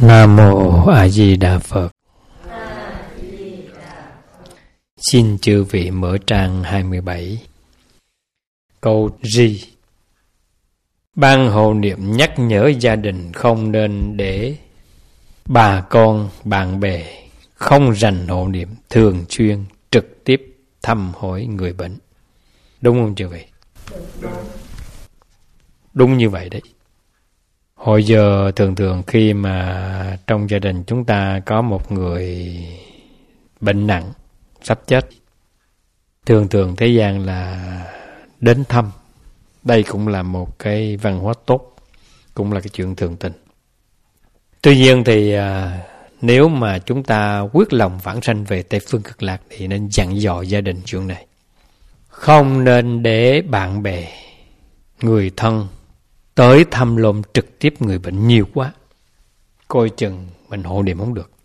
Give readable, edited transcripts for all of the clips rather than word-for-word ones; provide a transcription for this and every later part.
Nam Mô A Di Đà Phật. Xin chư vị mở trang 27. Câu Ri. Ban hộ niệm nhắc nhở gia đình không nên để bà con, bạn bè không rành hộ niệm thường xuyên trực tiếp thăm hỏi người bệnh. Đúng không chư vị? Đúng như vậy đấy. Hồi giờ thường khi mà trong gia đình chúng ta có một người bệnh nặng, sắp chết, thường thế gian là đến thăm. Đây cũng là một cái văn hóa tốt, cũng là cái chuyện thường tình. Tuy nhiên thì nếu mà chúng ta quyết lòng vãng sanh về Tây Phương Cực Lạc thì nên dặn dò gia đình chuyện này. Không nên để bạn bè, người thân tới thăm lom trực tiếp người bệnh nhiều quá. Coi chừng mình hộ niệm không được.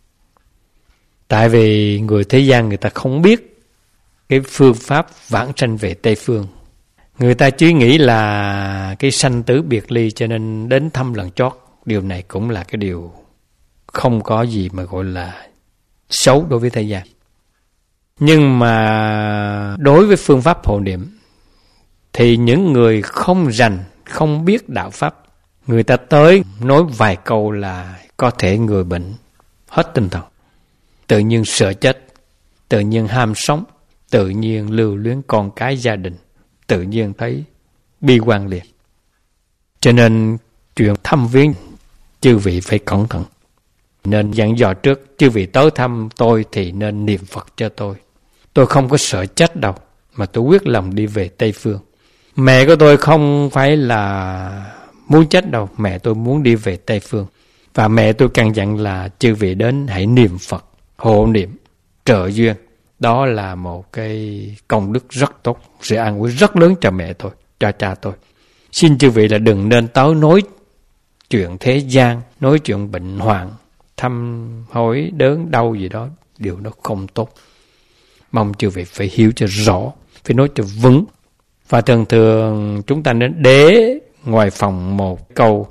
Tại vì người thế gian người ta không biết cái phương pháp vãng sanh về Tây Phương. Người ta chỉ nghĩ là cái sanh tử biệt ly cho nên đến thăm lần chót. Điều này cũng là cái điều không có gì mà gọi là xấu đối với thế gian. Nhưng mà đối với phương pháp hộ niệm thì những người không rành, không biết đạo pháp, người ta tới nói vài câu là có thể người bệnh hết tinh thần, tự nhiên sợ chết, tự nhiên ham sống, tự nhiên lưu luyến con cái gia đình, tự nhiên thấy bi quan liền. Cho nên chuyện thăm viếng chư vị phải cẩn thận. Nên dặn dò trước, chư vị tới thăm tôi thì nên niệm Phật cho tôi. Tôi không có sợ chết đâu, mà tôi quyết lòng đi về Tây Phương. Mẹ của tôi không phải là muốn chết đâu, mẹ tôi muốn đi về Tây Phương. Và mẹ tôi căn dặn là chư vị đến hãy niệm Phật, hộ niệm, trợ duyên. Đó là một cái công đức rất tốt, sự an ủi rất lớn cho mẹ tôi, cho cha tôi. Xin chư vị là đừng nên tới nói chuyện thế gian, nói chuyện bệnh hoạn, thăm hỏi đớn đau gì đó, điều đó không tốt. Mong chư vị phải hiểu cho rõ, phải nói cho vững. Và thường chúng ta nên để ngoài phòng một câu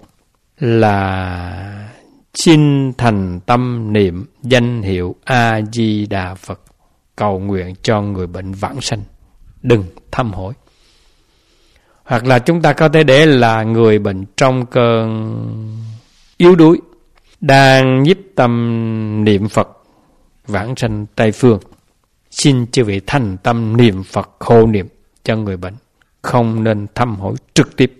là xin thành tâm niệm danh hiệu A Di Đà Phật, cầu nguyện cho người bệnh vãng sanh, đừng thăm hỏi. Hoặc là chúng ta có thể để là người bệnh trong cơn yếu đuối, đang nhiếp tâm niệm Phật vãng sanh Tây Phương, xin chư vị thành tâm niệm Phật hộ niệm cho người bệnh, không nên thăm hỏi trực tiếp.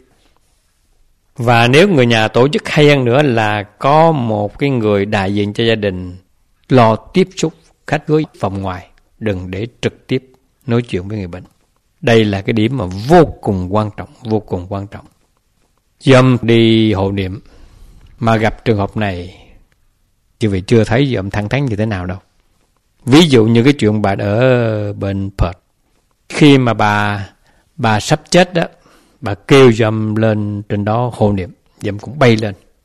Và nếu người nhà tổ chức hay hơn nữa là có một cái người đại diện cho gia đình lo tiếp xúc khách với phòng ngoài, đừng để trực tiếp nói chuyện với người bệnh. Đây là cái điểm mà vô cùng quan trọng, vô cùng quan trọng. Dâm đi hộ niệm mà gặp trường hợp này, chứ vị chưa thấy dâm thẳng thắn như thế nào đâu. Ví dụ như cái chuyện bà ở bên Perth, khi mà bà sắp chết đó, bà kêu dâm lên trên đó hộ niệm, dâm cũng bay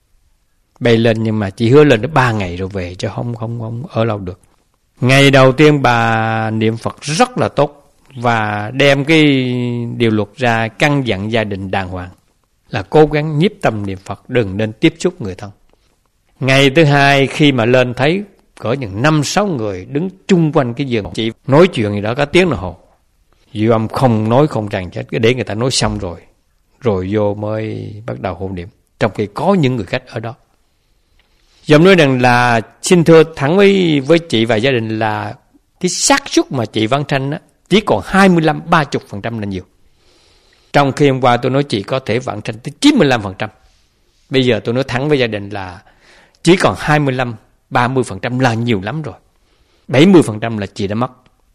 lên nhưng mà chỉ hứa lên đến 3 ngày rồi về, chứ không ở lâu được. Ngày đầu tiên bà niệm Phật rất là tốt và đem cái điều luật ra căn dặn gia đình đàng hoàng là cố gắng nhiếp tâm niệm Phật, đừng nên tiếp xúc người thân. Ngày thứ hai khi mà lên thấy cỡ những 5-6 người đứng chung quanh cái giường chị nói chuyện gì đó có tiếng đồng hồ, dư âm không nói không tràn chết, cứ để người ta nói xong rồi vô mới bắt đầu hộ niệm, trong khi có những người khách ở đó. Dòng nói rằng là xin thưa thẳng với chị và gia đình là cái xác suất mà chị vãng sanh chỉ còn 25-30% là nhiều. Trong khi hôm qua tôi nói chị có thể vãng sanh tới 95%. Bây giờ tôi nói thẳng với gia đình là chỉ còn 25-30% là nhiều lắm rồi. 70% là chị đã mất.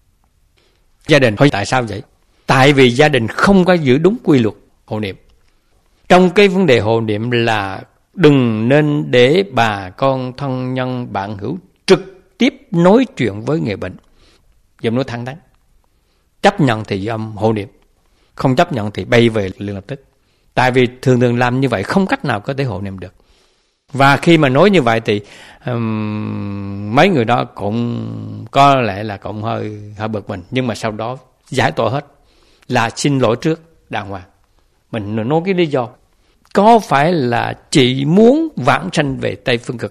Gia đình hỏi tại sao vậy? Tại vì gia đình không có giữ đúng quy luật hộ niệm. Trong cái vấn đề hộ niệm là đừng nên để bà con thân nhân bạn hữu trực tiếp nói chuyện với người bệnh. Dùm nói thẳng thắn. Chấp nhận thì dùm hộ niệm, không chấp nhận thì bay về liền lập tức. Tại vì thường làm như vậy không cách nào có thể hộ niệm được. Và khi mà nói như vậy thì mấy người đó cũng có lẽ là cũng hơi bực mình, nhưng mà sau đó giải tỏa hết là xin lỗi trước đàng hoàng. Mình nói cái lý do có phải là chị muốn vãng sanh về Tây Phương Cực Lạc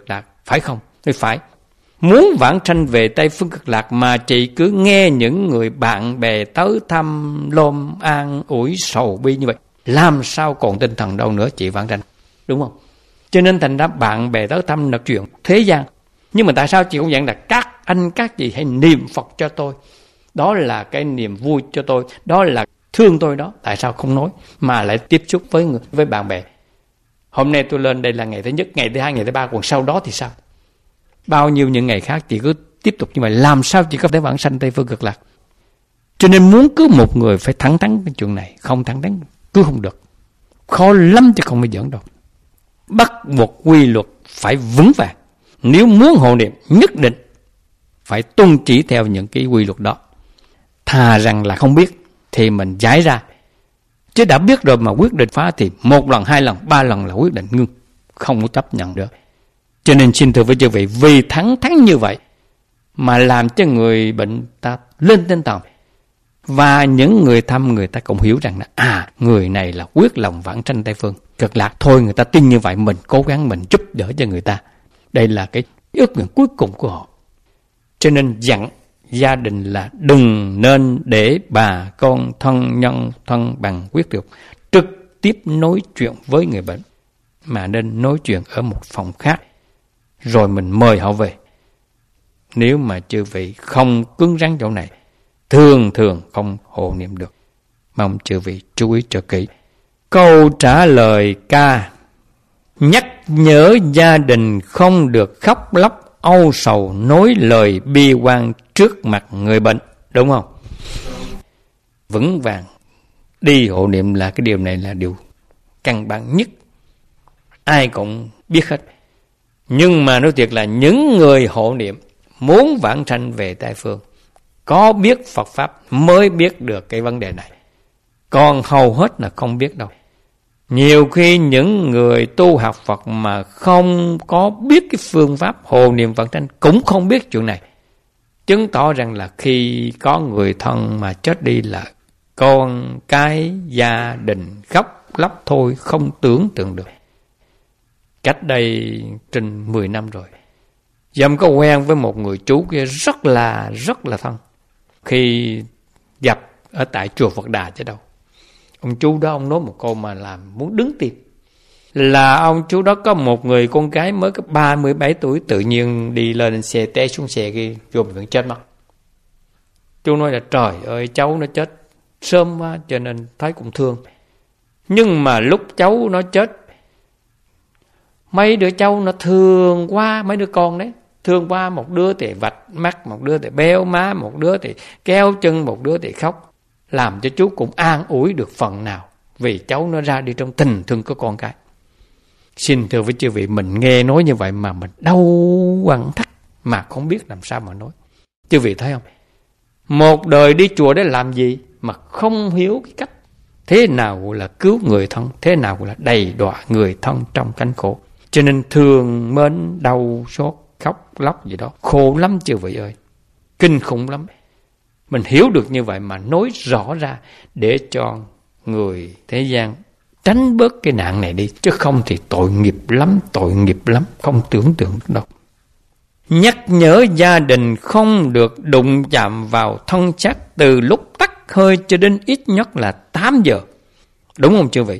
phải không? Tôi phải. Muốn vãng sanh về Tây Phương Cực Lạc mà chị cứ nghe những người bạn bè tới thăm lôm an ủi sầu bi như vậy, làm sao còn tinh thần đâu nữa chị vãng sanh, đúng không? Cho nên thành ra bạn bè tới thăm là chuyện thế gian. Nhưng mà tại sao chị không dặn là các anh các chị hãy niệm Phật cho tôi, đó là cái niềm vui cho tôi, đó là thương tôi đó. Tại sao không nói mà lại tiếp xúc với bạn bè? Hôm nay tôi lên đây là ngày thứ nhất, ngày thứ hai, ngày thứ ba, còn sau đó thì sao? Bao nhiêu những ngày khác chị cứ tiếp tục như vậy, làm sao chị có thể vãng sanh Tây Phương Cực Lạc? Cho nên muốn cứu một người phải thẳng thắn cái chuyện này, không thẳng thắn cứu không được, khó lắm chứ không phải giỡn đâu. Bắt buộc quy luật phải vững vàng. Nếu muốn hộ niệm nhất định phải tuân chỉ theo những cái quy luật đó. Thà rằng là không biết thì mình giải ra, chứ đã biết rồi mà quyết định phá thì 1 lần, 2 lần, 3 lần là quyết định ngưng, không có chấp nhận được. Cho nên xin thưa với chư vị, vì thẳng thắn như vậy mà làm cho người bệnh ta lên tinh thần, và những người thăm người ta cũng hiểu rằng là người này là quyết lòng vãng sanh Tây Phương Cực Lạc. Thôi người ta tin như vậy, mình cố gắng mình giúp đỡ cho người ta. Đây là cái ước nguyện cuối cùng của họ. Cho nên dặn gia đình là đừng nên để bà con thân nhân thân bằng quyết được trực tiếp nói chuyện với người bệnh, mà nên nói chuyện ở một phòng khác rồi mình mời họ về. Nếu mà chư vị không cứng rắn chỗ này, thường không hộ niệm được. Mong chư vị chú ý cho kỹ. Câu trả lời ca: nhắc nhở gia đình không được khóc lóc âu sầu nói lời bi quan trước mặt người bệnh, đúng không? Vững vàng đi hộ niệm là cái điều này là điều căn bản nhất, ai cũng biết hết. Nhưng mà nói thiệt là những người hộ niệm muốn vãng sanh về Tây Phương, có biết Phật Pháp mới biết được cái vấn đề này. Còn hầu hết là không biết đâu. Nhiều khi những người tu học Phật mà không có biết cái phương pháp hộ niệm vãng sanh cũng không biết chuyện này. Chứng tỏ rằng là khi có người thân mà chết đi là con cái gia đình khóc lóc thôi, không tưởng tượng được. Cách đây trên 10 năm rồi, dầm có quen với một người chú kia rất là thân. Khi gặp ở tại chùa Phật Đà chứ đâu, ông chú đó ông nói một câu mà làm muốn đứng tim. Là ông chú đó có một người con gái mới có 37 tuổi tự nhiên đi lên xe té xuống xe kia vô bệnh viện chết mất. Chú nói là trời ơi, cháu nó chết sớm quá cho nên thấy cũng thương. Nhưng mà lúc cháu nó chết, mấy đứa cháu nó thương quá, mấy đứa con đấy thương quá, một đứa thì vạch mắt, một đứa thì béo má, một đứa thì kéo chân, một đứa thì khóc, làm cho chú cũng an ủi được phần nào, vì cháu nó ra đi trong tình thương của con cái. Xin thưa với chư vị, mình nghe nói như vậy mà mình đau quặn thắt mà không biết làm sao mà nói. Chư vị thấy không? Một đời đi chùa để làm gì mà không hiểu cái cách thế nào là cứu người thân, thế nào là đầy đọa người thân trong cảnh khổ. Cho nên thương mến đau xót khóc lóc gì đó khổ lắm chư vị ơi, kinh khủng lắm. Mình hiểu được như vậy mà nói rõ ra để cho người thế gian tránh bớt cái nạn này đi, chứ không thì tội nghiệp lắm, không tưởng tượng được đâu. Nhắc nhở gia đình không được đụng chạm vào thân xác từ lúc tắt hơi cho đến ít nhất là 8 giờ. Đúng không chư vị?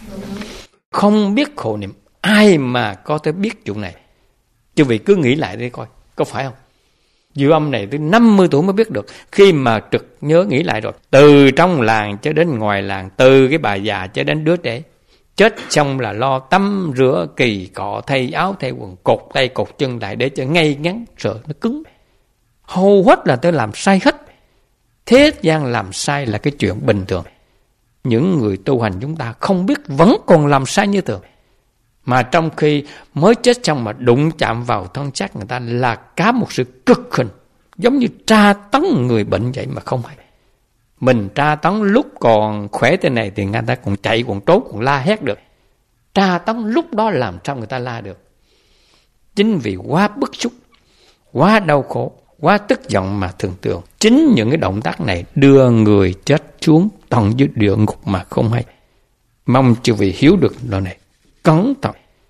Không biết hộ niệm, ai mà có thể biết chuyện này? Chư vị cứ nghĩ lại đi coi, có phải không? Diệu âm này tới 50 tuổi mới biết được. Khi mà trực nhớ nghĩ lại rồi, từ trong làng cho đến ngoài làng, từ cái bà già cho đến đứa trẻ, chết xong là lo tắm rửa kỳ cọ, thay áo thay quần, cột tay cột chân lại để cho ngay ngắn, sợ nó cứng. Hầu hết là tôi làm sai hết. Thế gian làm sai là cái chuyện bình thường. Những người tu hành chúng ta không biết vẫn còn làm sai như thường. Mà trong khi mới chết xong mà đụng chạm vào thân xác người ta là cả một sự cực hình, giống như tra tấn người bệnh vậy mà không hay. Mình tra tấn lúc còn khỏe thế này thì người ta còn chạy, còn trốn, còn la hét được. Tra tấn lúc đó làm sao người ta la được? Chính vì quá bức xúc, quá đau khổ, quá tức giận mà thường thường. Chính những cái động tác này đưa người chết xuống tận dưới địa ngục mà không hay. Mong chư vị hiểu được điều này. Cẩn thận.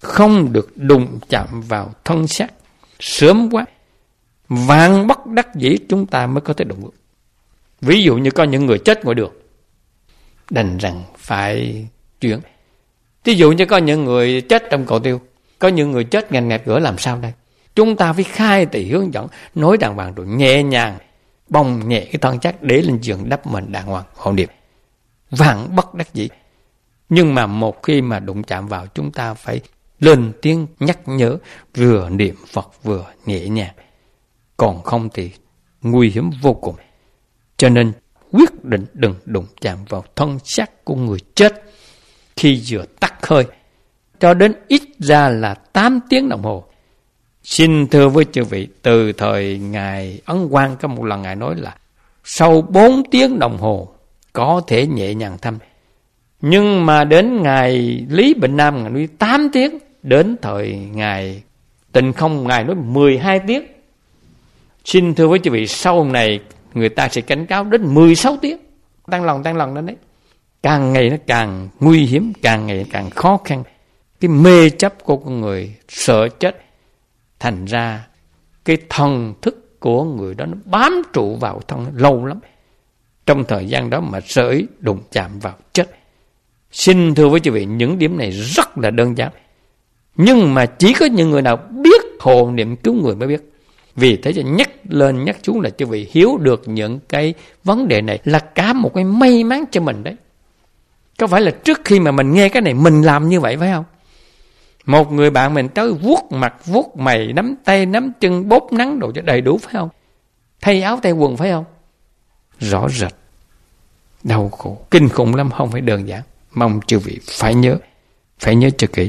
không được đụng chạm vào thân xác. Sớm quá, vạn bất đắc dĩ chúng ta mới có thể đụng. Ví dụ như có những người chết ngoài đường, đành rằng phải chuyển. Ví dụ như có những người chết trong cầu tiêu, có những người chết ngành nghẹt cửa, làm sao đây? Chúng ta phải khai thị hướng dẫn, nói đàng hoàng rồi nhẹ nhàng bông nhẹ cái thân xác để lên giường đắp mình đàng hoàng hộ niệm. Vạn bất đắc dĩ. Nhưng mà một khi mà đụng chạm vào, chúng ta phải lên tiếng nhắc nhở, vừa niệm Phật vừa nhẹ nhàng. Còn không thì nguy hiểm vô cùng. Cho nên quyết định đừng đụng chạm vào thân xác của người chết khi vừa tắt hơi, cho đến ít ra là 8 tiếng đồng hồ. Xin thưa với chư vị, từ thời Ngài Ấn Quang có một lần Ngài nói là sau 4 tiếng đồng hồ có thể nhẹ nhàng thăm. Nhưng mà đến Ngài Lý Bệnh Nam Ngài nói 8 tiếng, đến thời Ngài Tịnh Không Ngài nói 12 tiếng. Xin thưa với chư vị, sau này người ta sẽ cảnh cáo đến 16 tiếng. Tăng lần đến đấy. Càng ngày nó càng nguy hiểm, càng ngày càng khó khăn. Cái mê chấp của con người sợ chết, thành ra cái thần thức của người đó nó bám trụ vào thân lâu lắm. Trong thời gian đó mà sợ ý đụng chạm vào chết. Xin thưa với quý vị, những điểm này rất là đơn giản. Nhưng mà chỉ có những người nào biết hộ niệm cứu người mới biết. Vì thế cho nhắc lên nhắc xuống là quý vị hiểu được những cái vấn đề này là cả một cái may mắn cho mình đấy. Có phải là trước khi mà mình nghe cái này mình làm như vậy phải không? Một người bạn mình tới vuốt mặt, vuốt mày, nắm tay, nắm chân, bóp nắng đồ cho đầy đủ phải không? Thay áo, thay quần phải không? Rõ rệt, đau khổ, kinh khủng lắm, không phải đơn giản. Mong chư vị phải nhớ cho kỹ.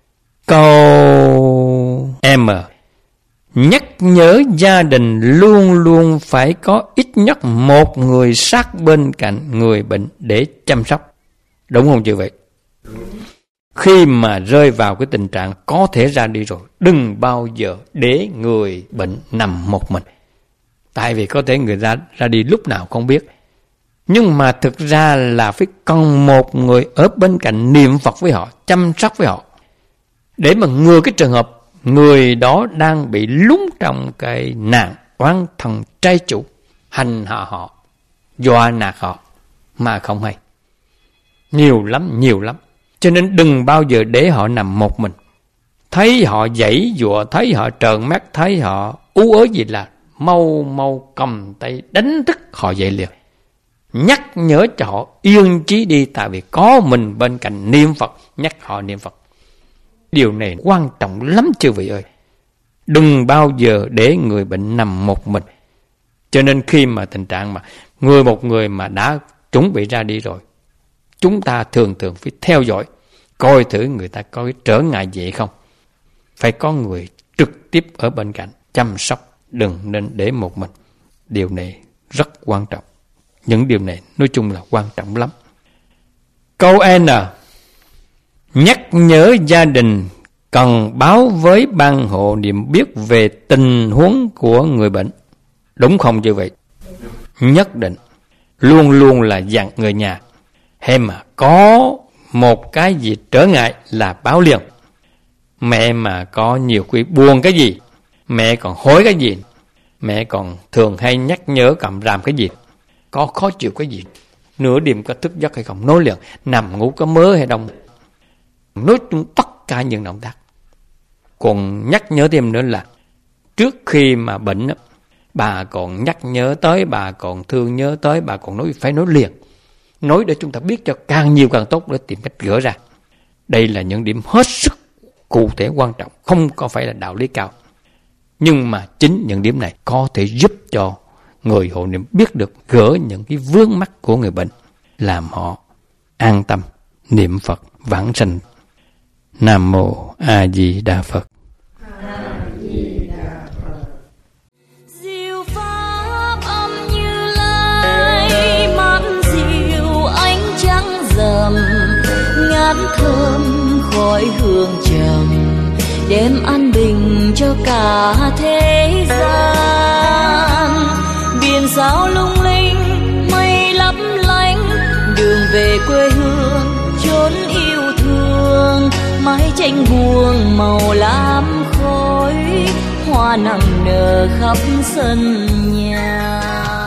Câu M. Nhắc nhớ gia đình luôn luôn phải có ít nhất một người sát bên cạnh người bệnh để chăm sóc. Đúng không chư vị? Khi mà rơi vào cái tình trạng có thể ra đi rồi, đừng bao giờ để người bệnh nằm một mình. Tại vì có thể người ra đi lúc nào không biết. Nhưng mà thực ra là phải cần một người ở bên cạnh niệm Phật với họ, chăm sóc với họ. Để mà ngừa cái trường hợp người đó đang bị lún trong cái nạn oán thần trai chủ, hành hạ họ, dọa nạt họ mà không hay. Nhiều lắm. Cho nên đừng bao giờ để họ nằm một mình. Thấy họ giãy giụa, thấy họ trợn mắt, thấy họ ú ớ gì là mau cầm tay đánh thức họ dậy liền. Nhắc nhở cho họ yên trí đi, tại vì có mình bên cạnh niệm Phật, nhắc họ niệm Phật. Điều này quan trọng lắm chư vị ơi. Đừng bao giờ để người bệnh nằm một mình. Cho nên khi mà tình trạng mà một người mà đã chuẩn bị ra đi rồi, chúng ta thường phải theo dõi, coi thử người ta có cái trở ngại gì không. Phải có người trực tiếp ở bên cạnh chăm sóc, đừng nên để một mình. Điều này rất quan trọng. Những điều này nói chung là quan trọng lắm. Câu N. Nhắc nhớ gia đình cần báo với ban hộ niệm biết về tình huống của người bệnh. Đúng không như vậy? Nhất định. Luôn luôn là dặn người nhà. Hay mà có một cái gì trở ngại là báo liền. Mẹ mà có nhiều khi buồn cái gì, mẹ còn hối cái gì, mẹ còn thường hay nhắc nhở cầm ràm cái gì, có khó chịu cái gì, nửa đêm có thức giấc hay không, nói liền, nằm ngủ có mớ hay đông. Nói chung tất cả những động tác. Còn nhắc nhở thêm nữa là trước khi mà bệnh, bà còn nhắc nhớ tới, bà còn thương nhớ tới, bà còn nói phải nói liền. Nói để chúng ta biết cho càng nhiều càng tốt để tìm cách gỡ ra. Đây là những điểm hết sức cụ thể quan trọng, không có phải là đạo lý cao. Nhưng mà chính những điểm này có thể giúp cho người hộ niệm biết được gỡ những cái vướng mắc của người bệnh, làm họ an tâm niệm Phật vãng sanh. Nam Mô A Di Đà Phật. Diệu pháp âm Như Lai, mát dịu ánh trăng rằm, ngát thơm khói hương trầm, đem an bình cho cả thế gian. Biển sao lung linh, mây lấp lánh, đường về quê hương chốn yêu thương. mái tranh buông màu lam khói, hoa nằm nở khắp sân nhà.